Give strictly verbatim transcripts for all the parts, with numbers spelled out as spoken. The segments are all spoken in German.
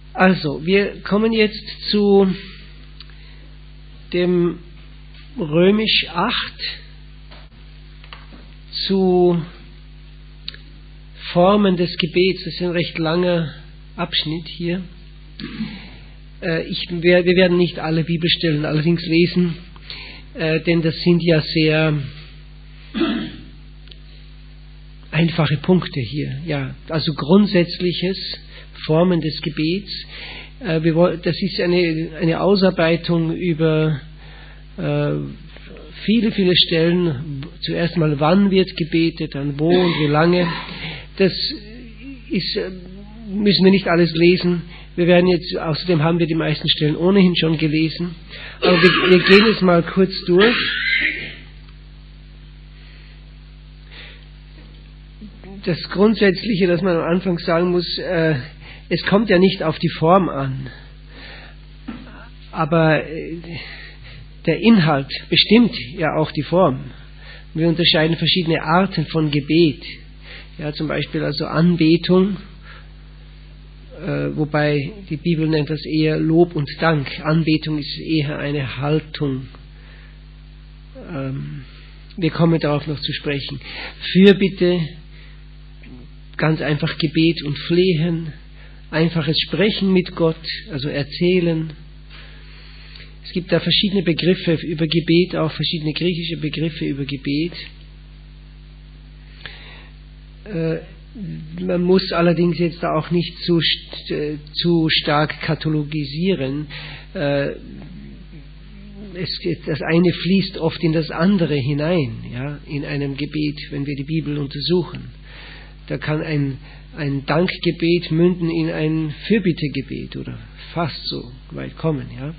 Also, wir kommen jetzt zu dem Römisch acht, zu Formen des Gebets. Das ist ein recht langer Abschnitt hier. Äh, ich, wir, wir werden nicht alle Bibelstellen allerdings lesen, äh, denn das sind ja sehr einfache Punkte hier. Ja, also grundsätzliches, Formen des Gebets. Äh, wir wollen, das ist eine, eine Ausarbeitung über äh, viele, viele Stellen. Zuerst mal, wann wird gebetet, dann wo und wie lange. Das ist, müssen wir nicht alles lesen. Wir werden jetzt, außerdem haben wir die meisten Stellen ohnehin schon gelesen. Aber wir, wir gehen es mal kurz durch. Das Grundsätzliche, das man am Anfang sagen muss, äh, es kommt ja nicht auf die Form an, aber äh, der Inhalt bestimmt ja auch die Form. Wir unterscheiden verschiedene Arten von Gebet. Ja, zum Beispiel also Anbetung, äh, wobei die Bibel nennt das eher Lob und Dank. Anbetung ist eher eine Haltung. Ähm, wir kommen darauf noch zu sprechen. Fürbitte, ganz einfach Gebet und Flehen, einfaches Sprechen mit Gott, also erzählen. Es gibt da verschiedene Begriffe über Gebet, auch verschiedene griechische Begriffe über Gebet. Äh, man muss allerdings jetzt da auch nicht zu, äh, zu stark kathologisieren. Äh, es, das eine fließt oft in das andere hinein, ja, in einem Gebet, wenn wir die Bibel untersuchen. Da kann ein, ein Dankgebet münden in ein Fürbittegebet oder fast so weit kommen. Ja.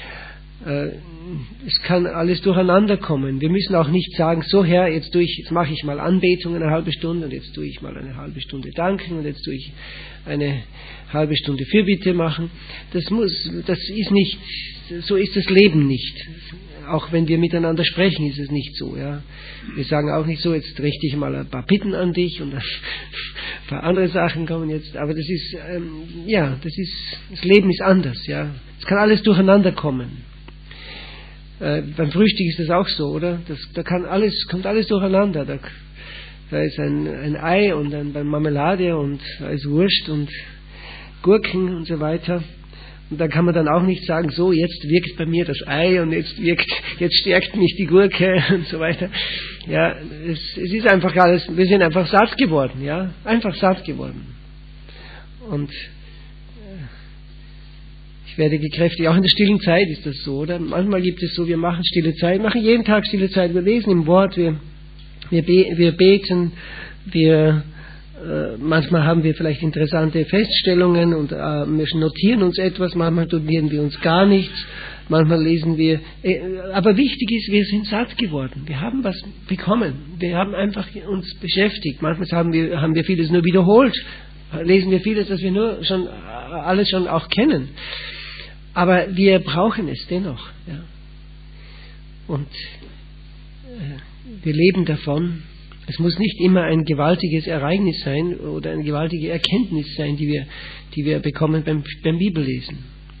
Es kann alles durcheinander kommen. Wir müssen auch nicht sagen, so Herr, jetzt, tue ich, jetzt mache ich mal Anbetung eine halbe Stunde und jetzt tue ich mal eine halbe Stunde danken und jetzt tue ich eine halbe Stunde Fürbitte machen. Das muss, das ist nicht, so ist das Leben nicht. Auch wenn wir miteinander sprechen, ist es nicht so. Ja. Wir sagen auch nicht so, jetzt richte ich mal ein paar Bitten an dich und ein paar andere Sachen kommen jetzt. Aber das ist, ähm, ja, das ist, das Leben ist anders. Ja. Es kann alles durcheinander kommen. Äh, beim Frühstück ist das auch so, oder? Das, da kann alles, kommt alles durcheinander. Da, da ist ein, ein Ei und dann beim Marmelade und da ist Wurst und Gurken und so weiter. Und da kann man dann auch nicht sagen, so, jetzt wirkt bei mir das Ei und jetzt wirkt, jetzt stärkt mich die Gurke und so weiter. Ja, es, es ist einfach alles, wir sind einfach satt geworden, ja, einfach satt geworden. Und äh, ich werde gekräftigt, auch in der stillen Zeit ist das so, oder? Manchmal gibt es so, wir machen stille Zeit, wir machen jeden Tag stille Zeit, wir lesen im Wort, wir, wir, be, wir beten, wir manchmal haben wir vielleicht interessante Feststellungen und äh, wir notieren uns etwas, manchmal notieren wir uns gar nichts, manchmal lesen wir, äh, aber wichtig ist, wir sind satt geworden, wir haben was bekommen, wir haben einfach uns beschäftigt, manchmal haben wir, haben wir vieles nur wiederholt, lesen wir vieles, das wir nur schon, alles schon auch kennen, aber wir brauchen es dennoch, ja. Und äh, wir leben davon. Es muss nicht immer ein gewaltiges Ereignis sein oder eine gewaltige Erkenntnis sein, die wir, die wir bekommen beim, beim Bibellesen.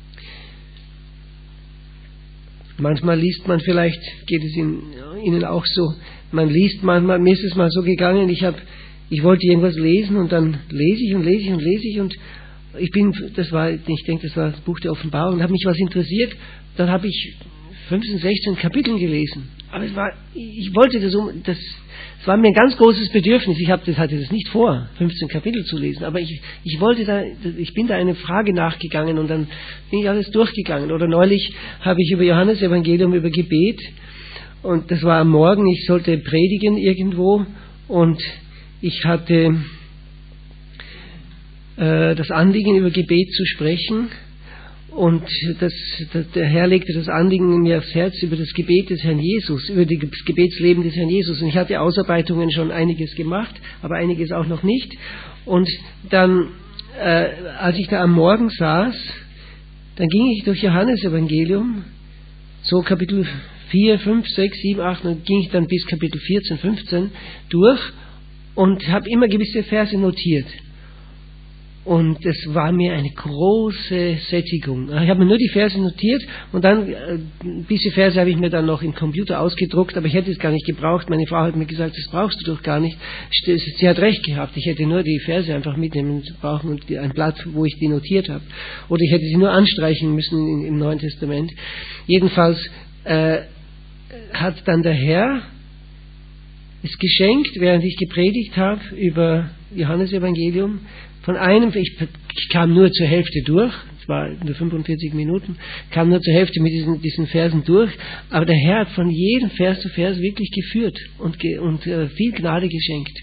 Manchmal liest man vielleicht, geht es Ihnen auch so, man liest manchmal, mir ist es mal so gegangen, ich, hab, ich wollte irgendwas lesen und dann lese ich und lese ich und lese ich und ich bin, das war, ich denke, das war das Buch der Offenbarung, und habe mich was interessiert, dann habe ich fünfzehn, sechzehn Kapitel gelesen. Aber es war, ich wollte das, das Es war mir ein ganz großes Bedürfnis. Ich hab, das hatte das nicht vor, fünfzehn Kapitel zu lesen, aber ich, ich wollte da, ich bin da eine Frage nachgegangen und dann bin ich alles durchgegangen. Oder neulich habe ich über Johannes Evangelium, über Gebet, und das war am Morgen, ich sollte predigen irgendwo und ich hatte äh, das Anliegen, über Gebet zu sprechen. Und das, das, der Herr legte das Anliegen in mir aufs Herz über das Gebet des Herrn Jesus, über das Gebetsleben des Herrn Jesus. Und ich hatte Ausarbeitungen schon einiges gemacht, aber einiges auch noch nicht. Und dann, äh, als ich da am Morgen saß, dann ging ich durch Johannes Evangelium, so Kapitel vier, fünf, sechs, sieben, acht, und ging ich dann bis Kapitel vierzehn, fünfzehn durch und habe immer gewisse Verse notiert. Und das war mir eine große Sättigung. Ich habe mir nur die Verse notiert und dann, äh, diese Verse habe ich mir dann noch im Computer ausgedruckt, aber ich hätte es gar nicht gebraucht. Meine Frau hat mir gesagt, das brauchst du doch gar nicht. Sie hat recht gehabt, ich hätte nur die Verse einfach mitnehmen brauchen und ein Blatt, wo ich die notiert habe. Oder ich hätte sie nur anstreichen müssen in, im Neuen Testament. Jedenfalls äh, hat dann der Herr es geschenkt, während ich gepredigt habe über Johannesevangelium, von einem, ich, ich kam nur zur Hälfte durch, es war nur fünfundvierzig Minuten, kam nur zur Hälfte mit diesen, diesen Versen durch, aber der Herr hat von jedem Vers zu Vers wirklich geführt und, ge, und äh, viel Gnade geschenkt.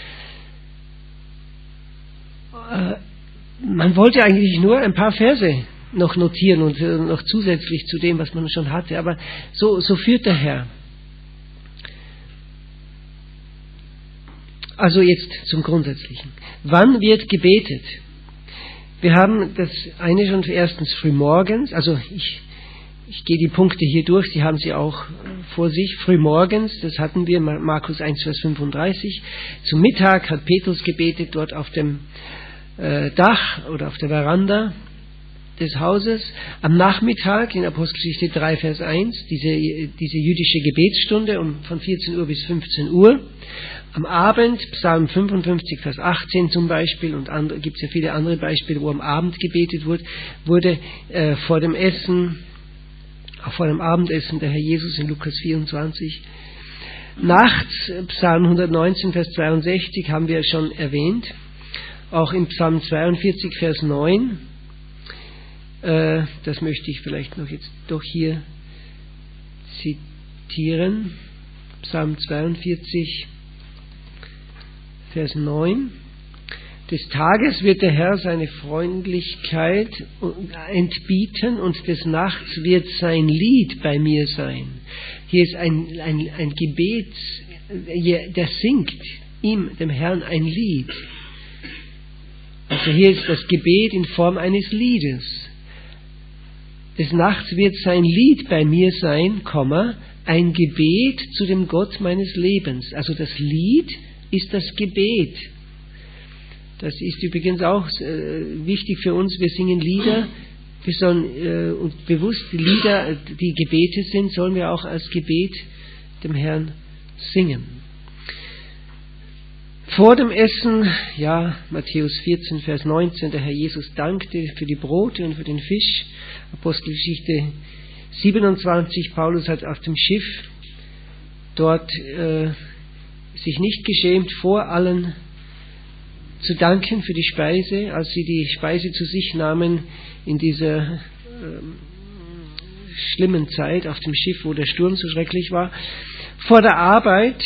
Äh, man wollte eigentlich nur ein paar Verse noch notieren und äh, noch zusätzlich zu dem, was man schon hatte, aber so, so führt der Herr. Also jetzt zum Grundsätzlichen. Wann wird gebetet? Wir haben das eine schon erstens frühmorgens, also ich, ich gehe die Punkte hier durch, Sie haben sie auch vor sich. Frühmorgens, das hatten wir, Markus eins, Vers fünfunddreißig. Zum Mittag hat Petrus gebetet, dort auf dem äh, Dach oder auf der Veranda des Hauses. Am Nachmittag in Apostelgeschichte drei, Vers eins, diese, diese jüdische Gebetsstunde um, von vierzehn Uhr bis fünfzehn Uhr. Am Abend, Psalm fünfundfünfzig, Vers achtzehn zum Beispiel, und gibt es ja viele andere Beispiele, wo am Abend gebetet wurde, wurde äh, vor dem Essen, auch vor dem Abendessen, der Herr Jesus in Lukas vierundzwanzig. Nachts, Psalm hundertneunzehn, Vers zweiundsechzig, haben wir schon erwähnt. Auch in Psalm zweiundvierzig, Vers neun. Äh, das möchte ich vielleicht noch jetzt doch hier zitieren. Psalm zweiundvierzig, Vers neun. Des Tages wird der Herr seine Freundlichkeit entbieten und des Nachts wird sein Lied bei mir sein. Hier ist ein, ein, ein Gebet, der singt ihm, dem Herrn, ein Lied. Also hier ist das Gebet in Form eines Liedes. Des Nachts wird sein Lied bei mir sein, Komma, ein Gebet zu dem Gott meines Lebens. Also das Lied ist das Gebet. Das ist übrigens auch äh, wichtig für uns. Wir singen Lieder. Wir sollen äh, uns bewusst die Lieder, die Gebete sind, sollen wir auch als Gebet dem Herrn singen. Vor dem Essen, ja, Matthäus vierzehn, Vers neunzehn, der Herr Jesus dankte für die Brote und für den Fisch. Apostelgeschichte siebenundzwanzig, Paulus hat auf dem Schiff dort äh, sich nicht geschämt, vor allen zu danken für die Speise, als sie die Speise zu sich nahmen in dieser äh, schlimmen Zeit auf dem Schiff, wo der Sturm so schrecklich war. Vor der Arbeit,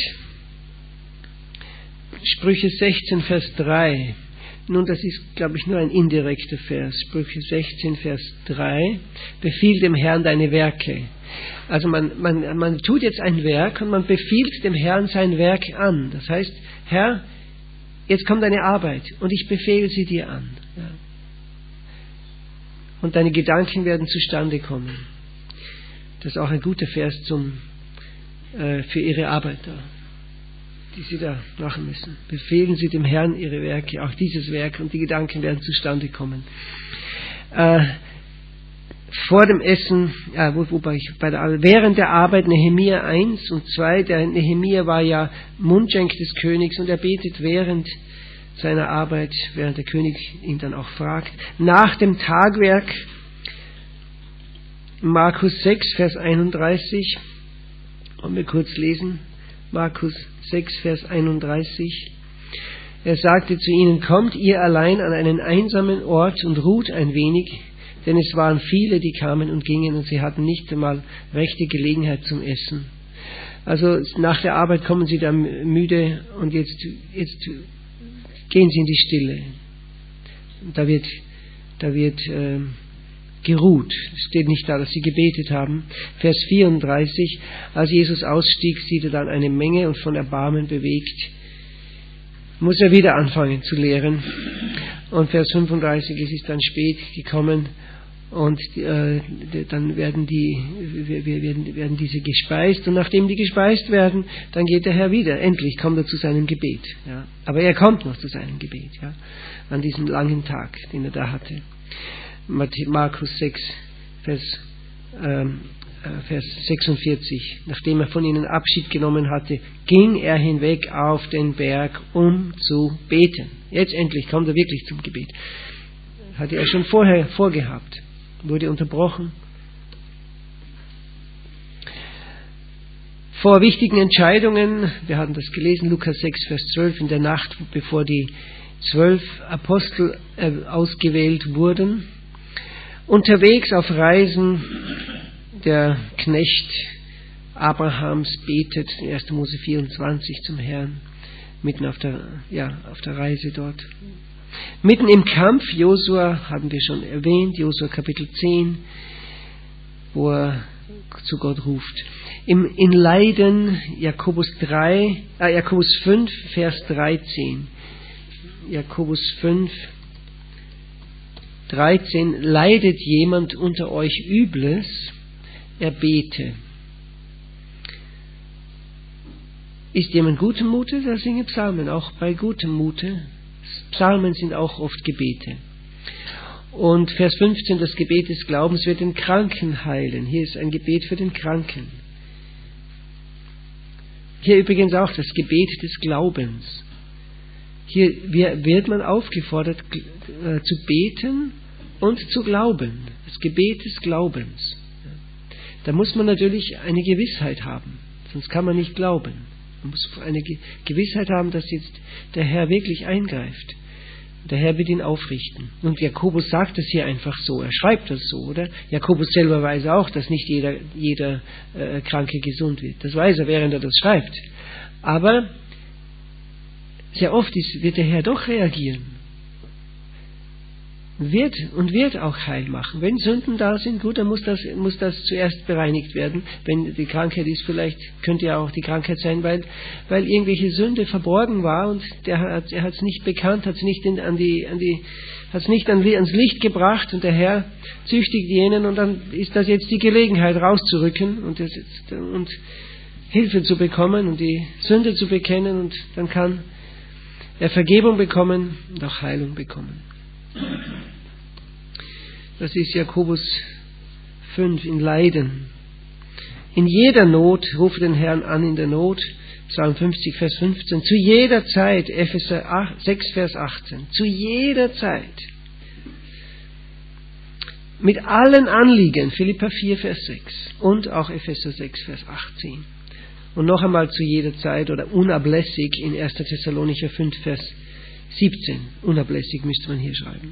Sprüche sechzehn, Vers drei. Nun, das ist, glaube ich, nur ein indirekter Vers. Sprüche sechzehn, Vers drei. Befiehl dem Herrn deine Werke. Also man, man, man tut jetzt ein Werk und man befiehlt dem Herrn sein Werk an. Das heißt, Herr, jetzt kommt deine Arbeit und ich befehle sie dir an. Ja. Und deine Gedanken werden zustande kommen. Das ist auch ein guter Vers zum, äh, für ihre Arbeit da, die sie da machen müssen. Befehlen sie dem Herrn ihre Werke, auch dieses Werk, und die Gedanken werden zustande kommen. Äh, vor dem Essen, ja, wo, wobei ich bei der, während der Arbeit Nehemia eins und zwei, der Nehemia war ja Mundschenk des Königs und er betet während seiner Arbeit, während der König ihn dann auch fragt. Nach dem Tagwerk, Markus sechs, Vers einunddreißig, wollen wir kurz lesen, Markus sechs, Vers einunddreißig. Er sagte zu ihnen, kommt ihr allein an einen einsamen Ort und ruht ein wenig, denn es waren viele, die kamen und gingen und sie hatten nicht einmal rechte Gelegenheit zum Essen. Also nach der Arbeit kommen sie dann müde und jetzt, jetzt gehen sie in die Stille. Da wird, da wird äh, geruht. Es steht nicht da, dass sie gebetet haben. Vers vierunddreißig. Als Jesus ausstieg, sieht er dann eine Menge und von Erbarmen bewegt, muss er wieder anfangen zu lehren. Und Vers fünfunddreißig, es ist dann spät gekommen Und äh, dann werden, die, wir, wir werden, werden diese gespeist. Und nachdem die gespeist werden, dann geht der Herr wieder. Endlich kommt er zu seinem Gebet. Ja. Aber er kommt noch zu seinem Gebet, ja, an diesem langen Tag, den er da hatte. Markus sechs, Vers, ähm, Vers sechsundvierzig. Nachdem er von ihnen Abschied genommen hatte, ging er hinweg auf den Berg, um zu beten. Jetzt endlich kommt er wirklich zum Gebet. Hatte er schon vorher vorgehabt. Wurde unterbrochen. Vor wichtigen Entscheidungen, wir hatten das gelesen, Lukas sechs, Vers zwölf, in der Nacht, bevor die zwölf Apostel äh, ausgewählt wurden, unterwegs auf Reisen, der Knecht Abrahams betet, in erster Mose vierundzwanzig zum Herrn, mitten auf der, ja, auf der Reise dort. Mitten im Kampf, Josua, haben wir schon erwähnt, Josua Kapitel zehn, wo er zu Gott ruft. Im, in Leiden, Jakobus drei, äh, Jakobus fünf, Vers dreizehn. Jakobus fünf, dreizehn. Leidet jemand unter euch Übles, er bete. Ist jemand guten Mutes, er singe Psalmen, auch bei gutem Mute. Psalmen sind auch oft Gebete. Und Vers fünfzehn, das Gebet des Glaubens wird den Kranken heilen. Hier ist ein Gebet für den Kranken. Hier übrigens auch das Gebet des Glaubens. Hier wird man aufgefordert äh, zu beten und zu glauben. Das Gebet des Glaubens. Da muss man natürlich eine Gewissheit haben, sonst kann man nicht glauben. Man muss eine Gewissheit haben, dass jetzt der Herr wirklich eingreift. Der Herr wird ihn aufrichten. Und Jakobus sagt es hier einfach so, er schreibt das so, oder? Jakobus selber weiß auch, dass nicht jeder, jeder äh, Kranke gesund wird. Das weiß er, während er das schreibt. Aber sehr oft ist, wird der Herr doch reagieren. Wird und wird auch heil machen. Wenn Sünden da sind, gut, dann muss das, muss das zuerst bereinigt werden. Wenn die Krankheit ist, vielleicht könnte ja auch die Krankheit sein, weil, weil irgendwelche Sünde verborgen war und der hat, er hat es nicht bekannt, hat es nicht in, an die, an die, hat es nicht an, ans Licht gebracht und der Herr züchtigt jenen und dann ist das jetzt die Gelegenheit rauszurücken und, das jetzt, und Hilfe zu bekommen und die Sünde zu bekennen und dann kann er Vergebung bekommen und auch Heilung bekommen. Das ist Jakobus fünf, in Leiden. In jeder Not, rufe den Herrn an in der Not, Psalm fünfzig, Vers fünfzehn, zu jeder Zeit, Epheser sechs, Vers achtzehn, zu jeder Zeit, mit allen Anliegen, Philipper vier, Vers sechs und auch Epheser sechs, Vers achtzehn. Und noch einmal zu jeder Zeit oder unablässig in erster Thessalonicher fünf, Vers siebzehn. Unablässig müsste man hier schreiben.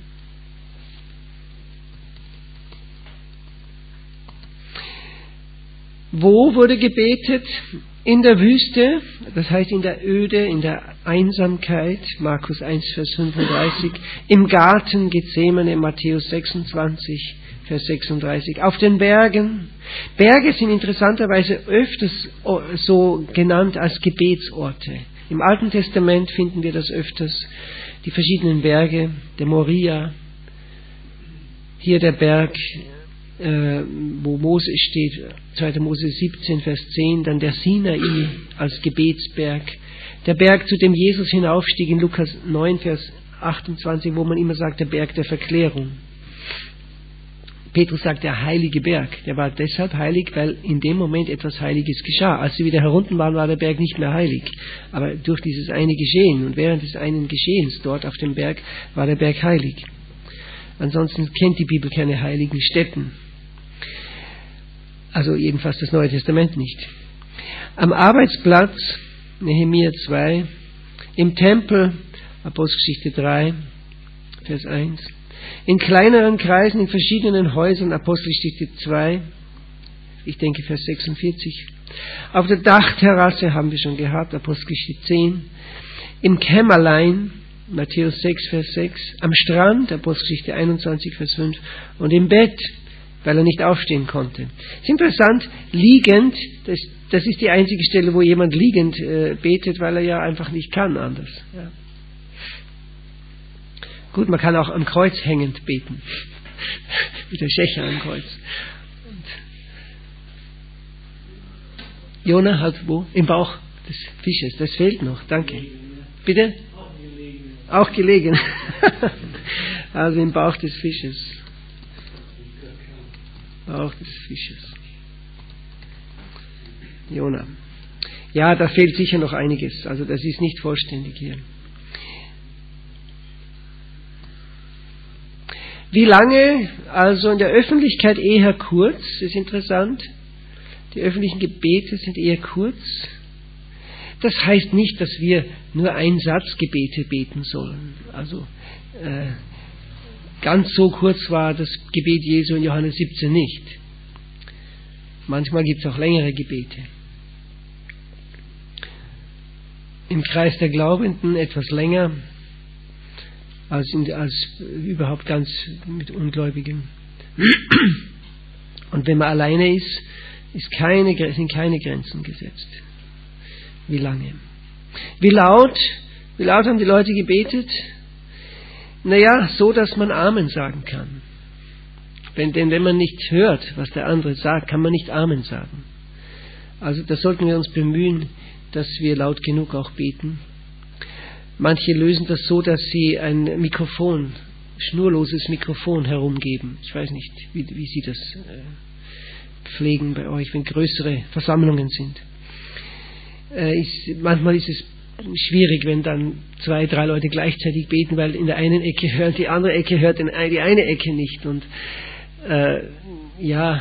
Wo wurde gebetet? In der Wüste, das heißt in der Öde, in der Einsamkeit, Markus eins, Vers fünfunddreißig, im Garten Gethsemane, Matthäus sechsundzwanzig, Vers sechsunddreißig, auf den Bergen. Berge sind interessanterweise öfters so genannt als Gebetsorte. Im Alten Testament finden wir das öfters, die verschiedenen Berge, der Moria, hier der Berg, äh, wo Mose steht, zweiter Mose siebzehn, Vers zehn, dann der Sinai als Gebetsberg, der Berg, zu dem Jesus hinaufstieg in Lukas neun, Vers achtundzwanzig, wo man immer sagt, der Berg der Verklärung. Petrus sagt, der heilige Berg, der war deshalb heilig, weil in dem Moment etwas Heiliges geschah. Als sie wieder herunter waren, war der Berg nicht mehr heilig. Aber durch dieses eine Geschehen und während des einen Geschehens dort auf dem Berg war der Berg heilig. Ansonsten kennt die Bibel keine heiligen Stätten. Also jedenfalls das Neue Testament nicht. Am Arbeitsplatz, Nehemia zwei, im Tempel, Apostelgeschichte drei, Vers eins, in kleineren Kreisen, in verschiedenen Häusern, Apostelgeschichte zwei, ich denke Vers sechsundvierzig, auf der Dachterrasse haben wir schon gehabt, Apostelgeschichte zehn, im Kämmerlein, Matthäus sechs, Vers sechs, am Strand, Apostelgeschichte einundzwanzig, Vers fünf, und im Bett, weil er nicht aufstehen konnte. Es ist interessant, liegend, das, das ist die einzige Stelle, wo jemand liegend äh, betet, weil er ja einfach nicht kann anders. Ja. Gut, man kann auch am Kreuz hängend beten. wie der Schächer am Kreuz. Und Jona hat wo? Im Bauch des Fisches. Das fehlt noch. Danke. Bitte? Auch gelegen. Also im Bauch des Fisches. Bauch des Fisches. Jona. Ja, da fehlt sicher noch einiges. Also das ist nicht vollständig hier. Wie lange? Also in der Öffentlichkeit eher kurz. Das ist interessant. Die öffentlichen Gebete sind eher kurz. Das heißt nicht, dass wir nur Einsatzgebete beten sollen. Also äh, ganz so kurz war das Gebet Jesu in Johannes siebzehn nicht. Manchmal gibt es auch längere Gebete. Im Kreis der Glaubenden etwas länger als, in, als überhaupt ganz mit Ungläubigen. Und wenn man alleine ist, ist keine, sind keine Grenzen gesetzt. Wie lange? Wie laut? Wie laut haben die Leute gebetet? Naja, so, dass man Amen sagen kann. Wenn, denn wenn man nicht hört, was der andere sagt, kann man nicht Amen sagen. Also da sollten wir uns bemühen, dass wir laut genug auch beten. Manche lösen das so, dass sie ein Mikrofon, schnurloses Mikrofon herumgeben. Ich weiß nicht, wie, wie sie das äh, pflegen bei euch, wenn größere Versammlungen sind. Äh, ist, manchmal ist es schwierig, wenn dann zwei, drei Leute gleichzeitig beten, weil in der einen Ecke hört, die andere Ecke hört die eine Ecke nicht. Und äh, ja,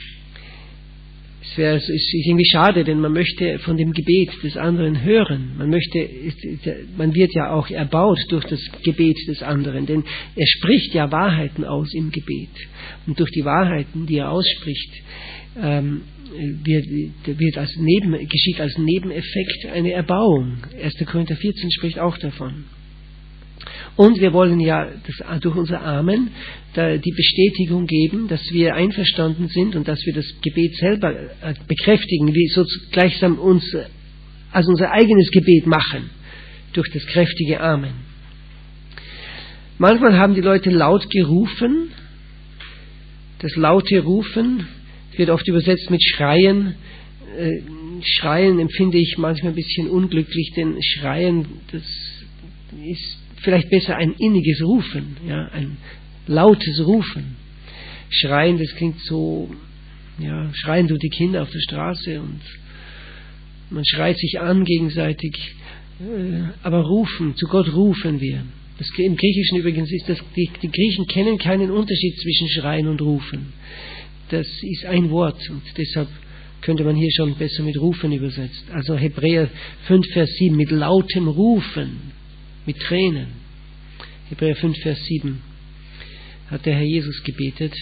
es wäre es ist irgendwie schade, denn man möchte von dem Gebet des anderen hören. Man möchte, man wird ja auch erbaut durch das Gebet des anderen, denn er spricht ja Wahrheiten aus im Gebet. Und durch die Wahrheiten, die er ausspricht, ähm, wird, wird als Neben, geschieht als Nebeneffekt eine Erbauung. erster Korinther vierzehn spricht auch davon. Und wir wollen ja das, durch unser Amen da die Bestätigung geben, dass wir einverstanden sind und dass wir das Gebet selber bekräftigen, wie so gleichsam uns als unser eigenes Gebet machen, durch das kräftige Amen. Manchmal haben die Leute laut gerufen. Das laute Rufen wird oft übersetzt mit Schreien. Schreien empfinde ich manchmal ein bisschen unglücklich, denn Schreien, das ist vielleicht besser ein inniges Rufen, ja, ein lautes Rufen. Schreien, das klingt so, ja, schreien durch die Kinder auf der Straße und man schreit sich an gegenseitig, aber rufen, zu Gott rufen wir. Das, im Griechischen übrigens ist das, die, die Griechen kennen keinen Unterschied zwischen Schreien und Rufen. Das ist ein Wort und deshalb könnte man hier schon besser mit Rufen übersetzt. Also Hebräer fünf, Vers sieben, mit lautem Rufen, mit Tränen. Hebräer fünf, Vers sieben hat der Herr Jesus gebetet.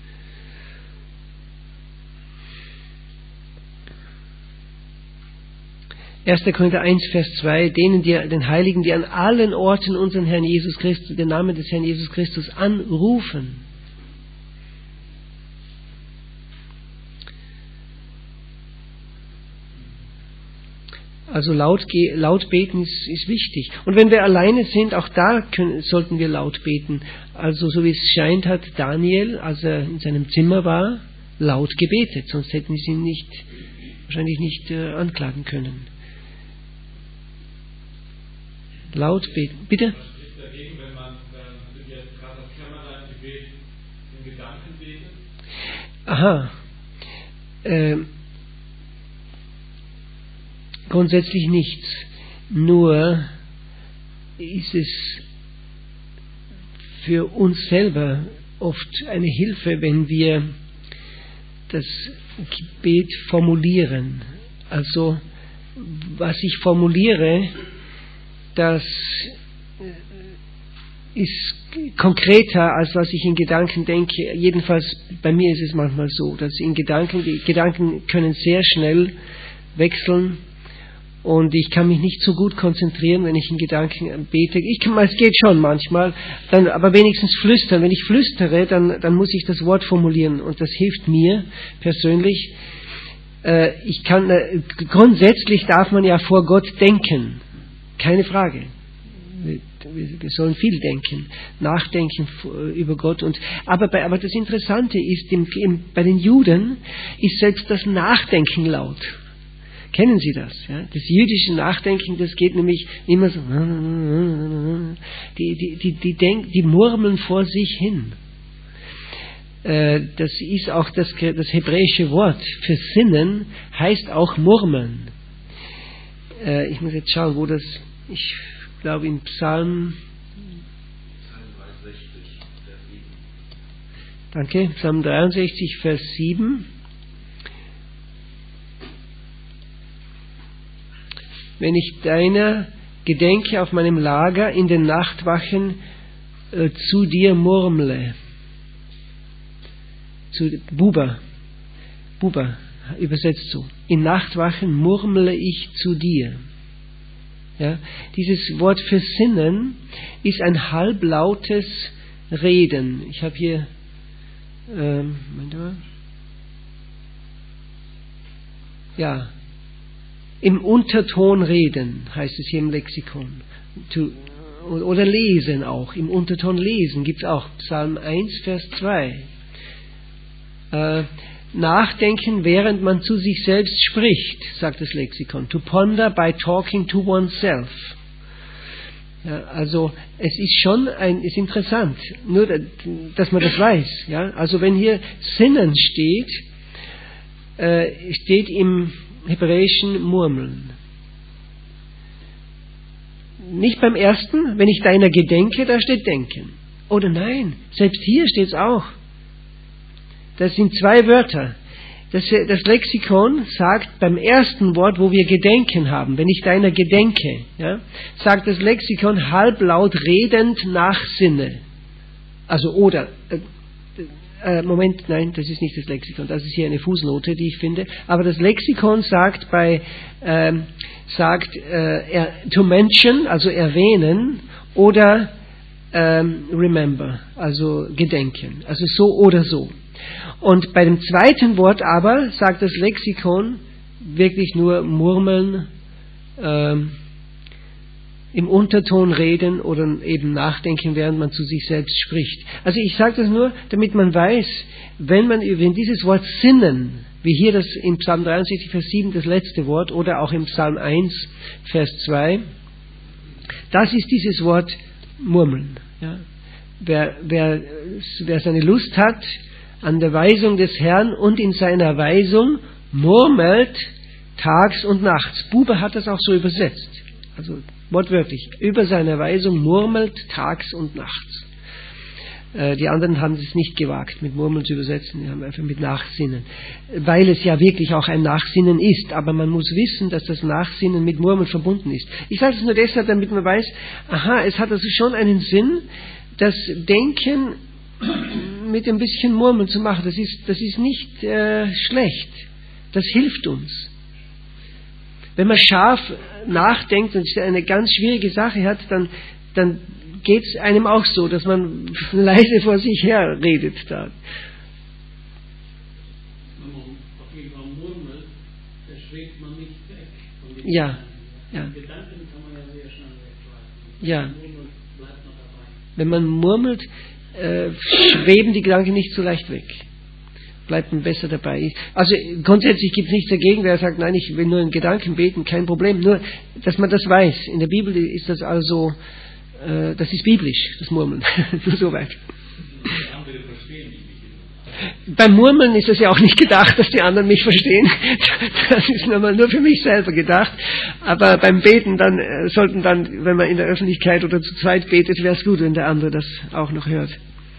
erster Korinther eins, Vers zwei, denen, die, den Heiligen, die an allen Orten unseren Herrn Jesus Christus, den Namen des Herrn Jesus Christus anrufen. Also laut, laut beten ist, ist wichtig. Und wenn wir alleine sind, auch da können, sollten wir laut beten. Also so wie es scheint, hat Daniel, als er in seinem Zimmer war, laut gebetet. Sonst hätten sie ihn nicht, wahrscheinlich nicht äh, anklagen können. Laut beten. Bitte? Was spricht dagegen, wenn man wenn jetzt gerade das Kämmerlein-Gebet in Gedanken betet? Aha. Ähm. Grundsätzlich nichts. Nur ist es für uns selber oft eine Hilfe, wenn wir das Gebet formulieren. Also, was ich formuliere, das ist konkreter, als was ich in Gedanken denke. Jedenfalls bei mir ist es manchmal so, dass in Gedanken, die Gedanken können sehr schnell wechseln. Und ich kann mich nicht so gut konzentrieren, wenn ich in Gedanken bete. Ich kann, es geht schon manchmal, dann, aber wenigstens flüstern. Wenn ich flüstere, dann, dann muss ich das Wort formulieren. Und das hilft mir persönlich. Äh, ich kann, äh, grundsätzlich darf man ja vor Gott denken. Keine Frage. wir sollen viel denken, nachdenken über Gott. Und, aber, bei, aber das Interessante ist, im, im, bei den Juden ist selbst das Nachdenken laut. Kennen Sie das? Ja? Das jüdische Nachdenken, das geht nämlich immer so, die, die, die, die, denk, die murmeln vor sich hin. Das ist auch das, das hebräische Wort für Sinnen, heißt auch murmeln. Ich muss jetzt schauen, wo das, ich glaube in Psalm, danke, Psalm dreiundsechzig, Vers sieben. Wenn ich deiner gedenke auf meinem Lager in den Nachtwachen äh, zu dir murmle. Zu Buber, Buber übersetzt so. In Nachtwachen murmle ich zu dir. Ja, dieses Wort für Sinnen ist ein halblautes Reden. Ich habe hier ähm, ja im Unterton reden, heißt es hier im Lexikon. Oder lesen auch. Im Unterton lesen gibt es auch. Psalm eins, Vers zwei. Äh, nachdenken, während man zu sich selbst spricht, sagt das Lexikon. To ponder by talking to oneself. Ja, also es ist schon ein, ist interessant, nur dass man das weiß. Ja? Also wenn hier Sinnen steht, äh, steht im hebräischen Murmeln. Nicht beim ersten, wenn ich deiner gedenke, da steht denken. Oder nein, selbst hier steht es auch. Das sind zwei Wörter. Das, das Lexikon sagt beim ersten Wort, wo wir gedenken haben, wenn ich deiner gedenke, ja, sagt das Lexikon halblaut redend nachsinne. Also oder, äh, äh, Moment, nein, das ist nicht das Lexikon, das ist hier eine Fußnote, die ich finde. Aber das Lexikon sagt bei, ähm, sagt äh, er, to mention, also erwähnen, oder ähm, remember, also gedenken, also so oder so. Und bei dem zweiten Wort aber sagt das Lexikon wirklich nur murmeln, ähm, im Unterton reden oder eben nachdenken, während man zu sich selbst spricht. Also ich sage das nur, damit man weiß, wenn man wenn dieses Wort sinnen, wie hier das in Psalm dreiundsechzig, Vers sieben, das letzte Wort, oder auch im Psalm eins, Vers zwei, das ist dieses Wort murmeln. Ja. Wer, wer, wer seine Lust hat an der Weisung des Herrn und in seiner Weisung murmelt tags und nachts. Buber hat das auch so übersetzt. Also wortwörtlich. Über seine Weisung murmelt tags und nachts. Äh, die anderen haben es nicht gewagt, mit Murmeln zu übersetzen. Die haben einfach mit Nachsinnen. Weil es ja wirklich auch ein Nachsinnen ist. Aber man muss wissen, dass das Nachsinnen mit Murmeln verbunden ist. Ich sage es nur deshalb, damit man weiß, aha, es hat also schon einen Sinn, das Denken mit ein bisschen Murmeln zu machen. Das ist, das ist nicht äh, schlecht. Das hilft uns. Wenn man scharf nachdenkt und eine ganz schwierige Sache hat, dann, dann geht es einem auch so, dass man leise vor sich her redet. Da. Wenn man auf jeden Fall murmelt, da schwebt man nicht weg. Von den Ja, ja. Gedanken kann man ja sehr schnell wegschweifen. Ja. Murmelt bleibt noch dabei. Wenn man murmelt, äh, schweben die Gedanken nicht so leicht weg. Bleibt man besser dabei. Also grundsätzlich gibt es nichts dagegen, wer sagt, nein, ich will nur in Gedanken beten, kein Problem. Nur, dass man das weiß. In der Bibel ist das also, äh, das ist biblisch, das Murmeln. Nur so weit. Beim Murmeln ist es ja auch nicht gedacht, dass die anderen mich verstehen. Das ist nur, nur für mich selber gedacht. Aber beim Beten dann äh, sollten dann, wenn man in der Öffentlichkeit oder zu zweit betet, wäre es gut, wenn der andere das auch noch hört.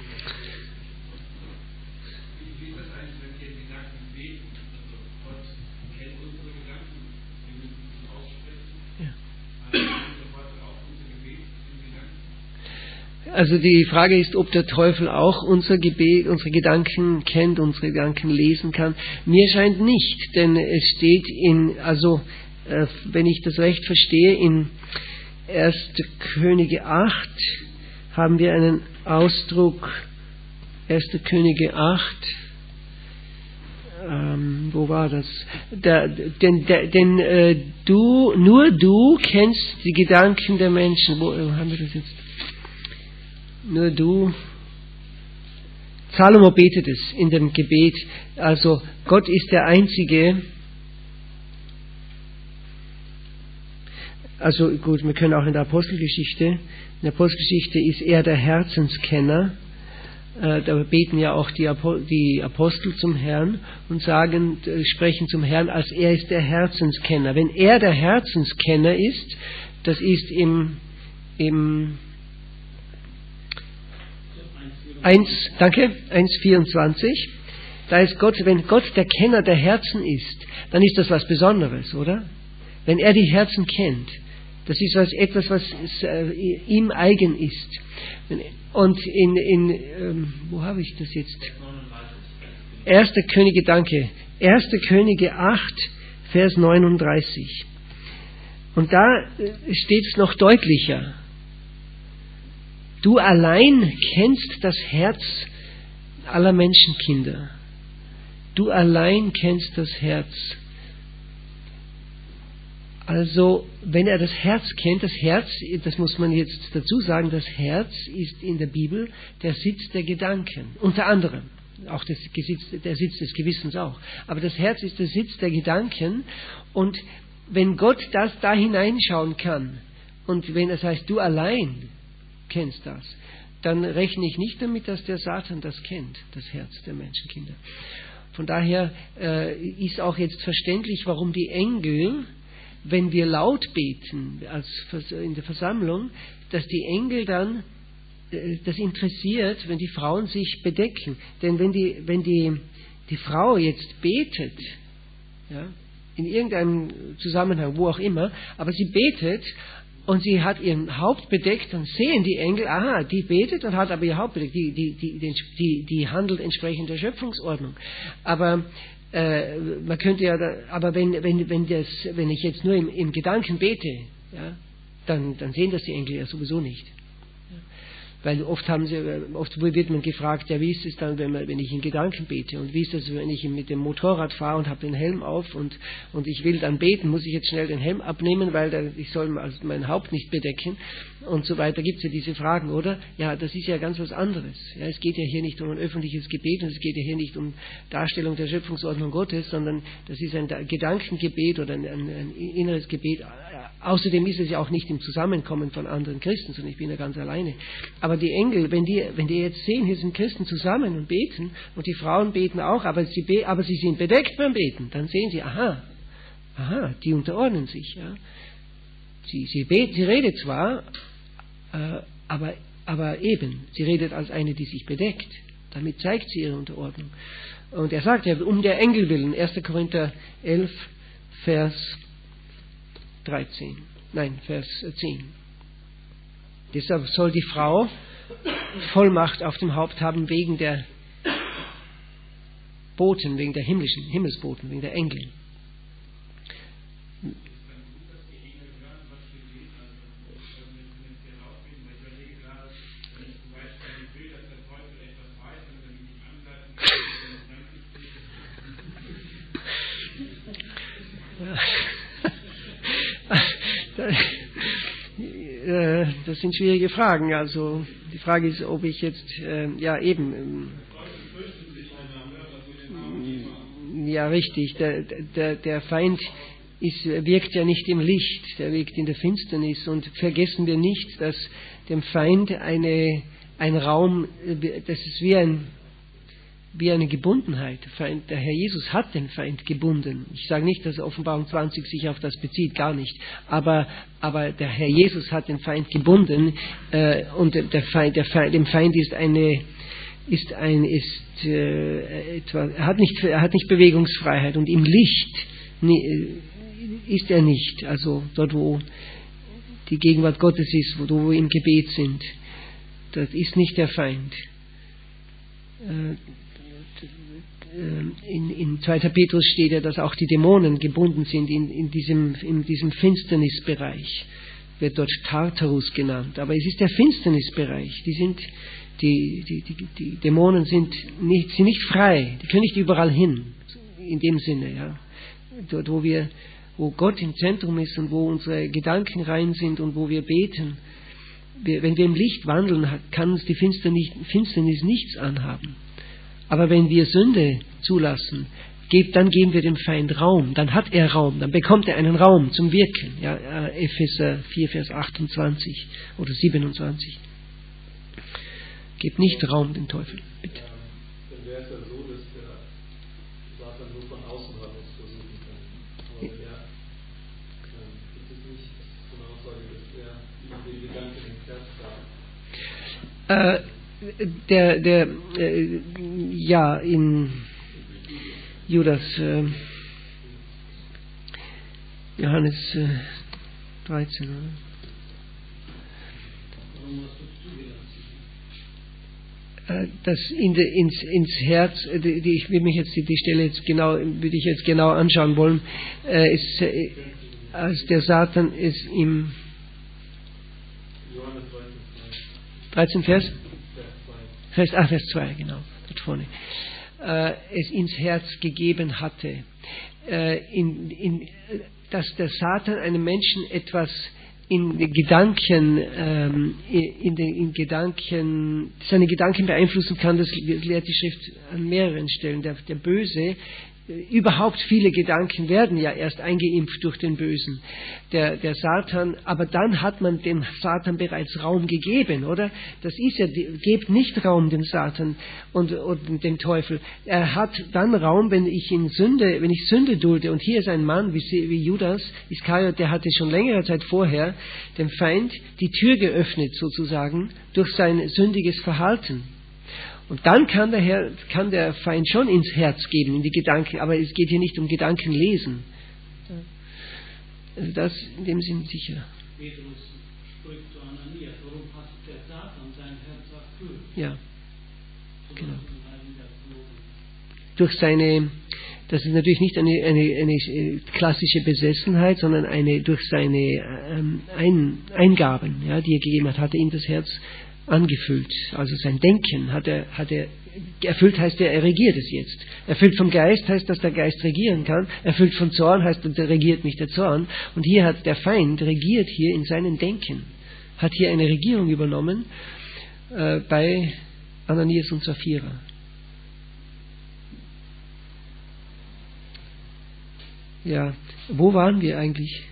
Also die Frage ist, ob der Teufel auch unser Gebet, unsere Gedanken kennt, unsere Gedanken lesen kann. Mir scheint nicht, denn es steht in, also äh, wenn ich das recht verstehe, in erster Könige acht haben wir einen Ausdruck, erster Könige acht, ähm, wo war das? Da, denn der, denn äh, du, nur du kennst die Gedanken der Menschen. Wo äh, haben wir das jetzt? Nur du. Salomo betet es in dem Gebet. Also Gott ist der Einzige. Also gut, wir können auch in der Apostelgeschichte. In der Apostelgeschichte ist er der Herzenskenner. Da beten ja auch die Apostel zum Herrn und sagen, sprechen zum Herrn, als er ist der Herzenskenner. Wenn er der Herzenskenner ist, das ist im, im eins, danke, eins vierundzwanzig, da ist Gott, wenn Gott der Kenner der Herzen ist, dann ist das was Besonderes, oder? Wenn er die Herzen kennt, das ist was, etwas, was ihm eigen ist. Und in, in ähm, wo habe ich das jetzt? Erster Könige, danke. Erster Könige acht, Vers neununddreißig. Und da steht es noch deutlicher. Du allein kennst das Herz aller Menschenkinder. Du allein kennst das Herz. Also, wenn er das Herz kennt, das Herz, das muss man jetzt dazu sagen, das Herz ist in der Bibel der Sitz der Gedanken, unter anderem, auch das Gesitz, der Sitz des Gewissens auch. Aber das Herz ist der Sitz der Gedanken, und wenn Gott das da hineinschauen kann, und wenn es heißt, du allein kennst das, dann rechne ich nicht damit, dass der Satan das kennt, das Herz der Menschenkinder. Von daher äh, ist auch jetzt verständlich, warum die Engel, wenn wir laut beten als in der Versammlung, dass die Engel dann, das interessiert, wenn die Frauen sich bedecken. Denn wenn die, wenn die, die Frau jetzt betet, ja, in irgendeinem Zusammenhang, wo auch immer, aber sie betet und sie hat ihren Haupt bedeckt, dann sehen die Engel, aha, die betet und hat aber ihr Haupt bedeckt, die, die, die, die, die handelt entsprechend der Schöpfungsordnung. Aber Äh, man könnte ja, da, aber wenn, wenn, wenn, das, wenn ich jetzt nur im, im Gedanken bete, ja, dann, dann sehen das die Engel ja sowieso nicht. Ja. Weil oft haben sie, oft wird man gefragt, ja, wie ist es dann, wenn, man, wenn ich in Gedanken bete, und wie ist es, wenn ich mit dem Motorrad fahre und habe den Helm auf und, und ich will dann beten, muss ich jetzt schnell den Helm abnehmen, weil da, ich soll also mein Haupt nicht bedecken und so weiter. Gibt es ja diese Fragen, oder? Ja, das ist ja ganz was anderes. Ja, es geht ja hier nicht um ein öffentliches Gebet und es geht ja hier nicht um Darstellung der Schöpfungsordnung Gottes, sondern das ist ein Gedankengebet oder ein, ein, ein inneres Gebet. Außerdem ist es ja auch nicht im Zusammenkommen von anderen Christen, sondern ich bin ja ganz alleine. Aber die Engel, wenn die, wenn die jetzt sehen, hier sind Christen zusammen und beten, und die Frauen beten auch, aber sie, be- aber sie sind bedeckt beim Beten, dann sehen sie, aha, aha, die unterordnen sich. Ja. Sie, sie, bet, sie redet zwar, äh, aber, aber eben, sie redet als eine, die sich bedeckt. Damit zeigt sie ihre Unterordnung. Und er sagt ja, um der Engel willen, erster Korinther elf, Vers dreizehn, nein, Vers zehn. Deshalb soll die Frau Vollmacht auf dem Haupt haben wegen der Boten, wegen der himmlischen Himmelsboten, wegen der Engel. Das sind schwierige Fragen. Also die Frage ist, ob ich jetzt, äh, ja eben, ähm, ja richtig, der, der, der Feind ist, wirkt ja nicht im Licht, der wirkt in der Finsternis, und vergessen wir nicht, dass dem Feind eine, ein Raum, das ist wie ein wie eine Gebundenheit. Der Herr Jesus hat den Feind gebunden. Ich sage nicht, dass Offenbarung zwanzig sich auf das bezieht, gar nicht. Aber, aber der Herr Jesus hat den Feind gebunden, äh, und der Feind, der Feind, dem Feind ist eine, ist ein, ist äh, etwa, er hat nicht, er hat nicht Bewegungsfreiheit, und im Licht ne, ist er nicht. Also dort, wo die Gegenwart Gottes ist, wo, wo wir im Gebet sind, das ist nicht der Feind. Äh, In, in zweiter Petrus steht ja, dass auch die Dämonen gebunden sind in, in, diesem, in diesem Finsternisbereich. Wird dort Tartarus genannt. Aber es ist der Finsternisbereich. Die, sind, die, die, die, die Dämonen sind nicht, sind nicht frei. Die können nicht überall hin. in dem Sinne, ja. Dort, wo wir, wo Gott im Zentrum ist und wo unsere Gedanken rein sind und wo wir beten. Wir, wenn wir im Licht wandeln, kann uns die Finsternis, Finsternis nichts anhaben. Aber wenn wir Sünde zulassen, dann geben wir dem Feind Raum, dann hat er Raum, dann bekommt er einen Raum zum Wirken. Ja, Epheser vier, Vers achtundzwanzig oder siebenundzwanzig. Gebt nicht Raum dem Teufel. Bitte. Ja, dann wäre es ja so, dass der Satan nur von außen heraus versuchen kann. Aber wenn er, dann gibt es nicht so eine Aussage, dass er über den Gedanken ins Herz sagt. Äh, der, der, äh, ja, in Judas, äh, Johannes äh, dreizehn, oder? Das in de, ins, ins Herz, die, die, ich will mich jetzt die, die Stelle jetzt genau, würde ich jetzt genau anschauen wollen, äh, ist, äh, als der Satan es im dreizehn Vers? Vers, ach, Vers zwei, genau, dort vorne. Äh, es ins Herz gegeben hatte, äh, in, in, dass der Satan einem Menschen etwas in Gedanken, ähm, in den in Gedanken, seine Gedanken beeinflussen kann, das lehrt die Schrift an mehreren Stellen. Der, der Böse, überhaupt viele Gedanken werden ja erst eingeimpft durch den Bösen. Der, der Satan, aber dann hat man dem Satan bereits Raum gegeben, oder? Das ist ja, gebt nicht Raum dem Satan und, und dem Teufel. Er hat dann Raum, wenn ich in Sünde, wenn ich Sünde dulde. Und hier ist ein Mann wie, wie Judas Iskariot, der hatte schon längere Zeit vorher dem Feind die Tür geöffnet, sozusagen, durch sein sündiges Verhalten. Und dann kann der, Herr, kann der Feind schon ins Herz geben, in die Gedanken, aber es geht hier nicht um Gedankenlesen. Also das in dem Sinn sicher. Petrus spricht zu Ananias, warum hast der Satan sein Herz erfüllt? Ja, genau. Durch seine, das ist natürlich nicht eine, eine, eine klassische Besessenheit, sondern eine durch seine ähm, Ein, Eingaben, ja, die er gegeben hat, hat er ihm das Herz angefüllt. Also sein Denken hat er, hat er erfüllt, heißt er, er regiert es jetzt. Erfüllt vom Geist heißt, dass der Geist regieren kann. Erfüllt von Zorn heißt, der regiert nicht der Zorn. Und hier hat der Feind regiert hier in seinem Denken. Hat hier eine Regierung übernommen äh, bei Ananias und Sapphira. Ja, wo waren wir eigentlich?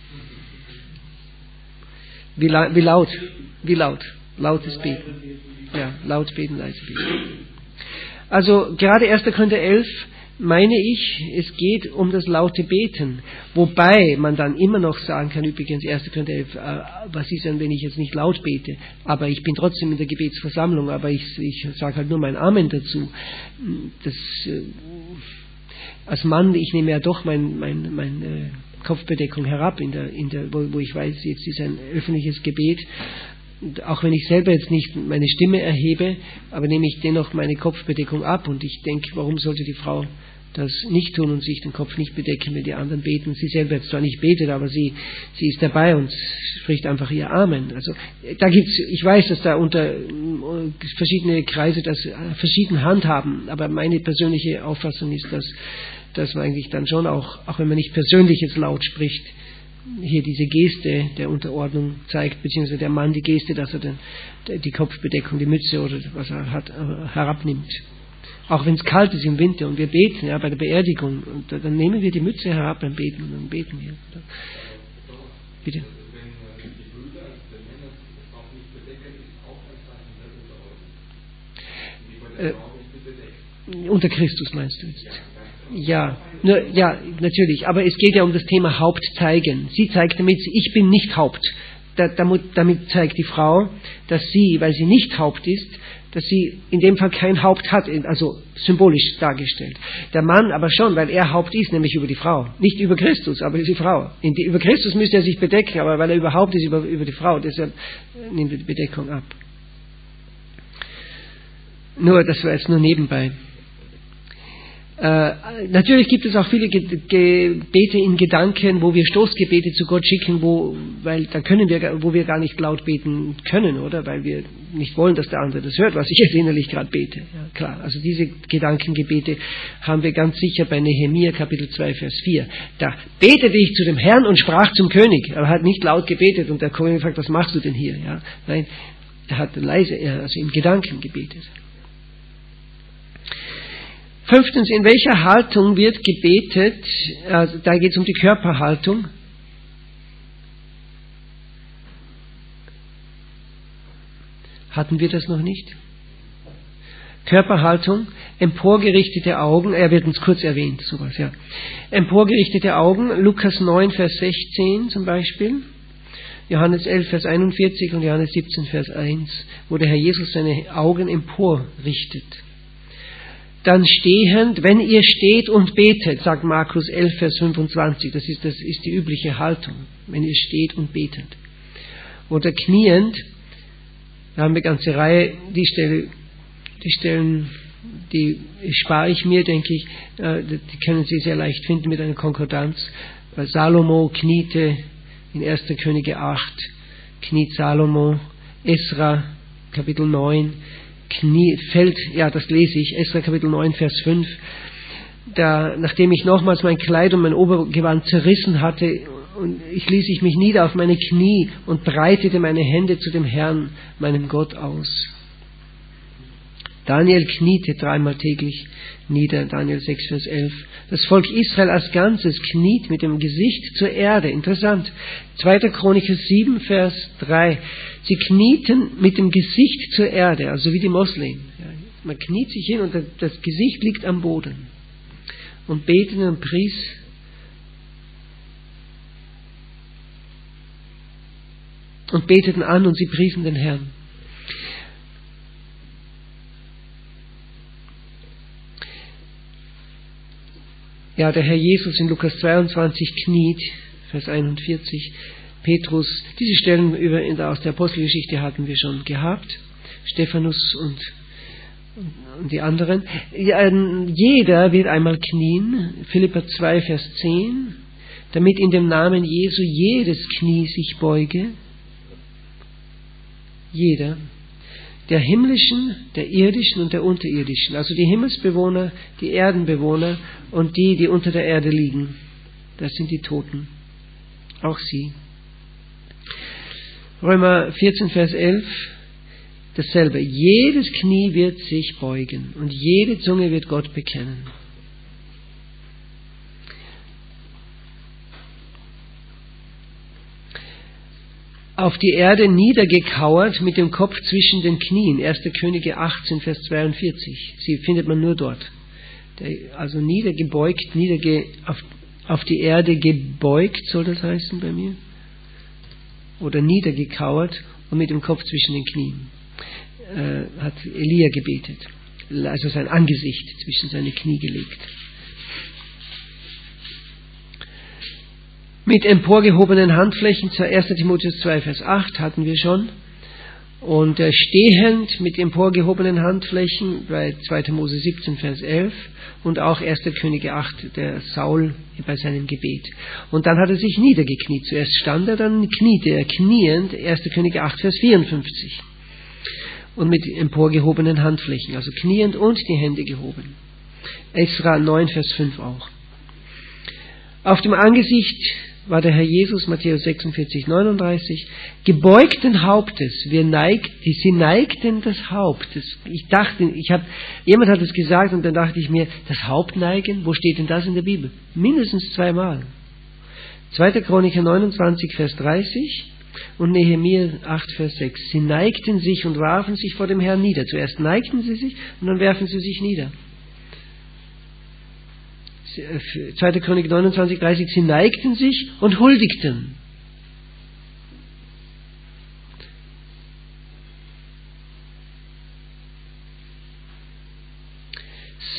Wie, la- wie laut? Wie laut? Lautes Beten. Ja, laut beten, leise beten. Also gerade erster Korinther elf meine ich, es geht um das laute Beten. Wobei man dann immer noch sagen kann, übrigens erster Korinther elf, äh, was ist denn, wenn ich jetzt nicht laut bete? Aber ich bin trotzdem in der Gebetsversammlung, aber ich, ich sage halt nur mein Amen dazu. Das, äh, als Mann, ich nehme ja doch mein, mein, mein äh, Kopfbedeckung herab, in der, in der, wo, wo ich weiß, jetzt ist ein öffentliches Gebet. Und auch wenn ich selber jetzt nicht meine Stimme erhebe, aber nehme ich dennoch meine Kopfbedeckung ab. Und ich denke, warum sollte die Frau das nicht tun und sich den Kopf nicht bedecken, wenn die anderen beten? Sie selber jetzt zwar nicht betet, aber sie, sie ist dabei und spricht einfach ihr Amen. Also da gibt's, ich weiß, dass da unter verschiedene Kreise das verschieden handhaben, aber meine persönliche Auffassung ist, dass, dass man eigentlich dann schon auch, auch wenn man nicht persönlich jetzt laut spricht, hier diese Geste der Unterordnung zeigt, beziehungsweise der Mann die Geste, dass er den, die Kopfbedeckung, die Mütze oder was er hat, herabnimmt. Auch wenn es kalt ist im Winter und wir beten, ja, bei der Beerdigung, und dann nehmen wir die Mütze herab beim Beten und dann beten wir. Bitte. Äh, unter Christus meinst du jetzt? Ja, nur, ja, natürlich. Aber es geht ja um das Thema Haupt zeigen. Sie zeigt damit, ich bin nicht Haupt. Da, damit, damit zeigt die Frau, dass sie, weil sie nicht Haupt ist, dass sie in dem Fall kein Haupt hat, also symbolisch dargestellt. Der Mann aber schon, weil er Haupt ist, nämlich über die Frau. Nicht über Christus, aber über die Frau. Die, über Christus müsste er sich bedecken, aber weil er überhaupt ist, über, über die Frau. Deshalb nimmt er die Bedeckung ab. Nur, das war jetzt nur nebenbei. Äh, natürlich gibt es auch viele Ge- Gebete in Gedanken, wo wir Stoßgebete zu Gott schicken, wo, weil da können wir, wo wir gar nicht laut beten können, oder? Weil wir nicht wollen, dass der andere das hört, was ich jetzt innerlich gerade bete. Ja, klar. Also diese Gedankengebete haben wir ganz sicher bei Nehemia Kapitel zwei Vers vier. Da betete ich zu dem Herrn und sprach zum König. Er hat nicht laut gebetet und der König fragt, was machst du denn hier? Ja, nein, er hat leise, also in Gedanken gebetet. Fünftens, in welcher Haltung wird gebetet? Also da geht es um die Körperhaltung. Hatten wir das noch nicht? Körperhaltung, emporgerichtete Augen, er wird uns kurz erwähnt, sowas, ja. Emporgerichtete Augen, Lukas neun, Vers sechzehn zum Beispiel, Johannes elf, Vers einundvierzig und Johannes siebzehn, Vers eins, wo der Herr Jesus seine Augen emporrichtet. Dann stehend, wenn ihr steht und betet, sagt Markus elf, Vers fünfundzwanzig, das ist, das ist die übliche Haltung, wenn ihr steht und betet. Oder kniend, da haben wir eine ganze Reihe, die Stelle, die Stellen, die spare ich mir, denke ich, die können Sie sehr leicht finden mit einer Konkordanz, weil Salomo kniete in erster Könige acht, kniet Salomo, Esra, Kapitel neun, Knie, fällt, ja, das lese ich, Esra Kapitel neun, Vers fünf, da, nachdem ich nochmals mein Kleid und mein Obergewand zerrissen hatte, und ich ließ ich mich nieder auf meine Knie und breitete meine Hände zu dem Herrn, meinem Gott, aus. Daniel kniete dreimal täglich nieder, Daniel sechs, Vers elf. Das Volk Israel als Ganzes kniet mit dem Gesicht zur Erde. Interessant. zweiter Chroniker sieben, Vers drei. Sie knieten mit dem Gesicht zur Erde, also wie die Moslem. Man kniet sich hin und das Gesicht liegt am Boden. Und beteten und pries. Und beteten an und sie priesen den Herrn. Ja, der Herr Jesus in Lukas zweiundzwanzig kniet, Vers einundvierzig. Petrus, diese Stellen über, aus der Apostelgeschichte hatten wir schon gehabt. Stephanus und, und die anderen. Ja, jeder wird einmal knien, Philipper zwei, Vers zehn, damit in dem Namen Jesu jedes Knie sich beuge. Jeder. Der himmlischen, der irdischen und der unterirdischen. Also die Himmelsbewohner, die Erdenbewohner und die, die unter der Erde liegen. Das sind die Toten. Auch sie. Römer vierzehn, Vers elf. Dasselbe. Jedes Knie wird sich beugen und jede Zunge wird Gott bekennen. Auf die Erde niedergekauert mit dem Kopf zwischen den Knien. erster Könige achtzehn, Vers zweiundvierzig. Sie findet man nur dort. Also niedergebeugt, niederge, auf, auf die Erde gebeugt, soll das heißen bei mir? Oder niedergekauert und mit dem Kopf zwischen den Knien. Äh, hat Elia gebetet. Also sein Angesicht zwischen seine Knie gelegt. Mit emporgehobenen Handflächen, erster Timotheus zwei, Vers acht hatten wir schon. Und äh, stehend mit emporgehobenen Handflächen bei zweiter Mose siebzehn, Vers elf. Und auch erster Könige acht, der Saul bei seinem Gebet. Und dann hat er sich niedergekniet. Zuerst stand er, dann kniete er kniend, erster Könige acht, Vers vierundfünfzig. Und mit emporgehobenen Handflächen, also kniend und die Hände gehoben. Esra neun, Vers fünf auch. Auf dem Angesicht war der Herr Jesus, Matthäus sechsundvierzig, neununddreißig, gebeugten Hauptes. Wir neigt, sie neigten das Haupt. Das, ich dachte, ich habe, jemand hat es gesagt und dann dachte ich mir, das Haupt neigen, wo steht denn das in der Bibel? Mindestens zweimal. zweiter Chroniker neunundzwanzig, Vers dreißig und Nehemia acht, Vers sechs. Sie neigten sich und warfen sich vor dem Herrn nieder. Zuerst neigten sie sich und dann werfen sie sich nieder. zweiter Chronik neunundzwanzig, dreißig, sie neigten sich und huldigten.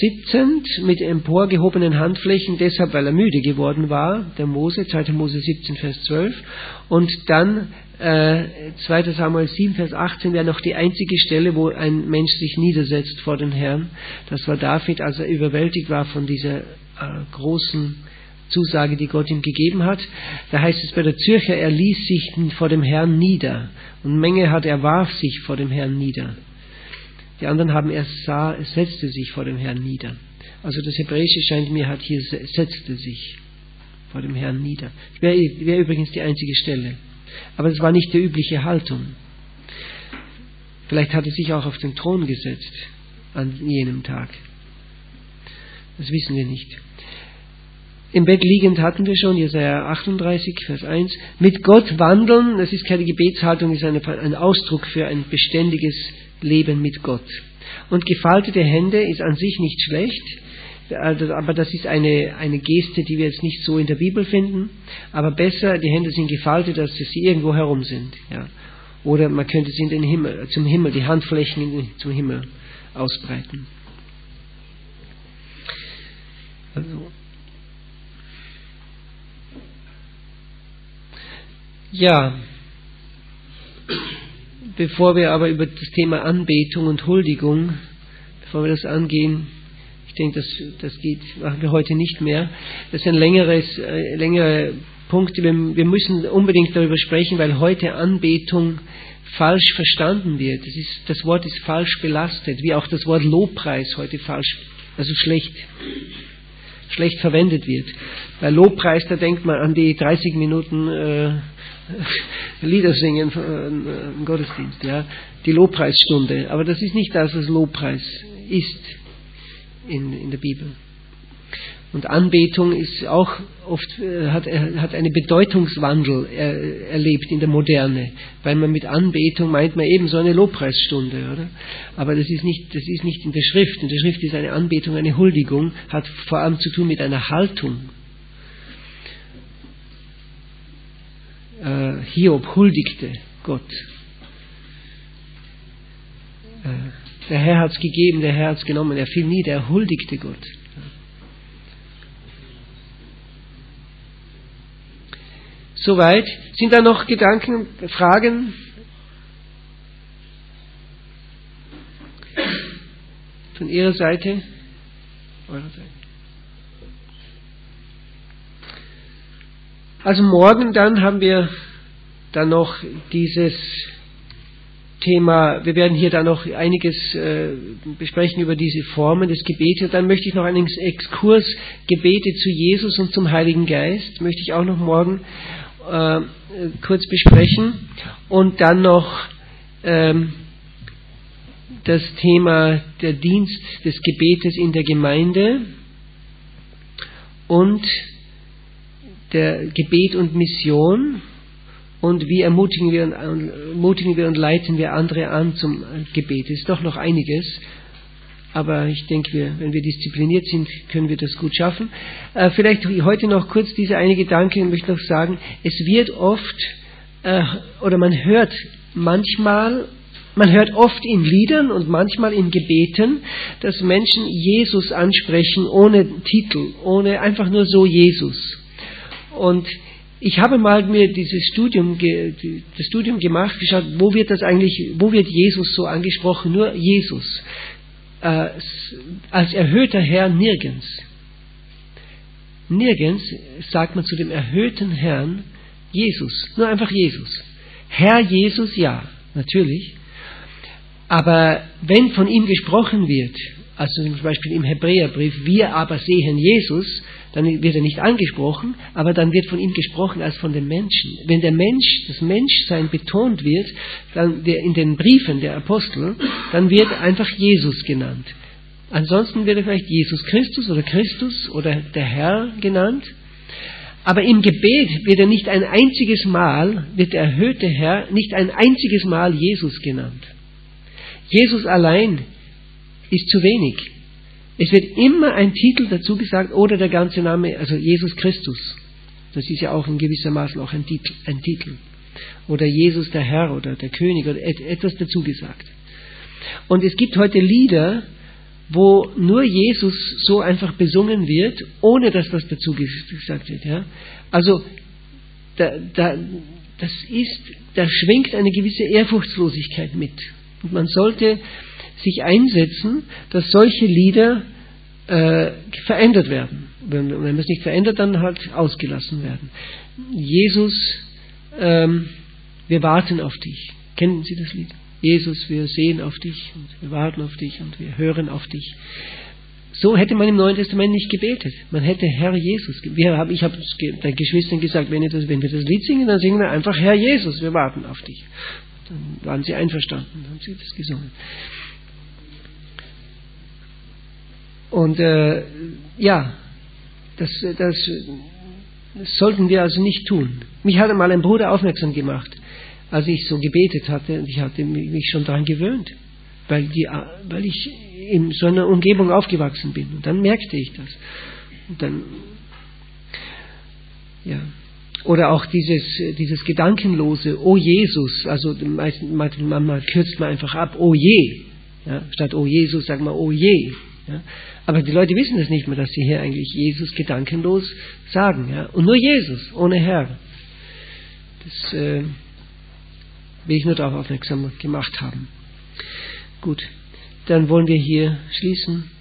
sitzend mit emporgehobenen Handflächen, deshalb, weil er müde geworden war, der Mose, zweiter Mose siebzehn, Vers zwölf. Und dann äh, zweiter Samuel sieben, Vers achtzehn wäre noch die einzige Stelle, wo ein Mensch sich niedersetzt vor den Herrn. Das war David, als er überwältigt war von dieser äh, großen Zusage, die Gott ihm gegeben hat. Da heißt es bei der Zürcher, er ließ sich vor dem Herrn nieder. Und Menge hat, er warf sich vor dem Herrn nieder. Die anderen haben, er sah, er setzte sich vor dem Herrn nieder. Also das Hebräische scheint mir, hat hier setzte sich vor dem Herrn nieder. Das wäre, wäre übrigens die einzige Stelle. Aber das war nicht die übliche Haltung. Vielleicht hat er sich auch auf den Thron gesetzt an jenem Tag. Das wissen wir nicht. Im Bett liegend hatten wir schon, Jesaja achtunddreißig, Vers eins. Mit Gott wandeln, das ist keine Gebetshaltung, ist eine, ein Ausdruck für ein beständiges Leben mit Gott. Und gefaltete Hände ist an sich nicht schlecht, aber das ist eine, eine Geste, die wir jetzt nicht so in der Bibel finden. Aber besser, die Hände sind gefaltet, als dass sie irgendwo herum sind. Ja. Oder man könnte sie in den Himmel, zum Himmel, die Handflächen in den, zum Himmel ausbreiten. Also, ja, bevor wir aber über das Thema Anbetung und Huldigung, bevor wir das angehen, ich denke, das, das geht, machen wir heute nicht mehr. Das ist ein längeres, äh, längere Punkt. Wir, wir müssen unbedingt darüber sprechen, weil heute Anbetung falsch verstanden wird. Das, ist, das Wort ist falsch belastet, wie auch das Wort Lobpreis heute falsch, also schlecht, schlecht verwendet wird. Bei Lobpreis, da denkt man an die dreißig Minuten äh, Lieder singen im Gottesdienst, ja, die Lobpreisstunde. Aber das ist nicht das, was Lobpreis ist in, in der Bibel. Und Anbetung ist auch oft, hat, hat einen Bedeutungswandel er, erlebt in der Moderne, weil man mit Anbetung meint man eben so eine Lobpreisstunde, oder? Aber das ist nicht, das ist nicht in der Schrift. In der Schrift ist eine Anbetung, eine Huldigung, hat vor allem zu tun mit einer Haltung. Äh, Hiob huldigte Gott. Äh, der Herr hat es gegeben, der Herr hat es genommen, er fiel nieder, er huldigte Gott. Soweit. Sind da noch Gedanken, Fragen? Von Ihrer Seite? Eurer Seite? Also morgen dann haben wir dann noch dieses Thema, wir werden hier dann noch einiges äh, besprechen über diese Formen des Gebetes. Dann möchte ich noch einen Exkurs Gebete zu Jesus und zum Heiligen Geist, möchte ich auch noch morgen äh, kurz besprechen. Und dann noch ähm, das Thema der Dienst des Gebetes in der Gemeinde und der Gebet und Mission und wie ermutigen wir, ermutigen wir und leiten wir andere an zum Gebet. Es ist doch noch einiges, aber ich denke, wir, wenn wir diszipliniert sind, können wir das gut schaffen. Äh, vielleicht heute noch kurz diese eine Gedanke, ich möchte noch sagen, es wird oft, äh, oder man hört manchmal, man hört oft in Liedern und manchmal in Gebeten, dass Menschen Jesus ansprechen ohne Titel, ohne einfach nur so Jesus. Und ich habe mal mir dieses Studium, das Studium gemacht, geschaut, wo wird das eigentlich, wo wird Jesus so angesprochen? Nur Jesus. Äh, als erhöhter Herr nirgends. Nirgends sagt man zu dem erhöhten Herrn Jesus. Nur einfach Jesus. Herr Jesus, ja, natürlich. Aber wenn von ihm gesprochen wird, also zum Beispiel im Hebräerbrief, wir aber sehen Jesus, dann wird er nicht angesprochen, aber dann wird von ihm gesprochen als von dem Menschen. Wenn der Mensch, das Menschsein betont wird, dann in den Briefen der Apostel, dann wird einfach Jesus genannt. Ansonsten wird er vielleicht Jesus Christus oder Christus oder der Herr genannt. Aber im Gebet wird er nicht ein einziges Mal, wird der erhöhte Herr nicht ein einziges Mal Jesus genannt. Jesus allein ist zu wenig. Es wird immer ein Titel dazu gesagt oder der ganze Name, also Jesus Christus. Das ist ja auch in gewissermaßen auch ein Titel, ein Titel. Oder Jesus der Herr oder der König oder etwas dazu gesagt. Und es gibt heute Lieder, wo nur Jesus so einfach besungen wird, ohne dass was dazu gesagt wird. Ja? Also da, da, das ist, da schwingt eine gewisse Ehrfurchtslosigkeit mit. Und man sollte sich einsetzen, dass solche Lieder äh, verändert werden. Wenn, wenn man es nicht verändert, dann halt ausgelassen werden. Jesus, ähm, wir warten auf dich. Kennen Sie das Lied? Jesus, wir sehen auf dich und wir warten auf dich und wir hören auf dich. So hätte man im Neuen Testament nicht gebetet. Man hätte Herr Jesus. Wir haben, ich habe den Geschwistern gesagt, wenn, das, wenn wir das Lied singen, dann singen wir einfach Herr Jesus, wir warten auf dich. Dann waren sie einverstanden, dann haben sie das gesungen. Und äh, ja, das, das, das sollten wir also nicht tun. Mich hatte mal ein Bruder aufmerksam gemacht, als ich so gebetet hatte, und ich hatte mich schon daran gewöhnt, weil, die, weil ich in so einer Umgebung aufgewachsen bin. Und dann merkte ich das. Und dann, ja. Oder auch dieses, dieses gedankenlose, oh Jesus, also manchmal kürzt man einfach ab, oh je. Ja, statt oh Jesus sagt man oh je. Ja. Aber die Leute wissen es nicht mehr, dass sie hier eigentlich Jesus gedankenlos sagen. Ja. Und nur Jesus, ohne Herr. Das äh, will ich nur darauf aufmerksam gemacht haben. Gut, dann wollen wir hier schließen.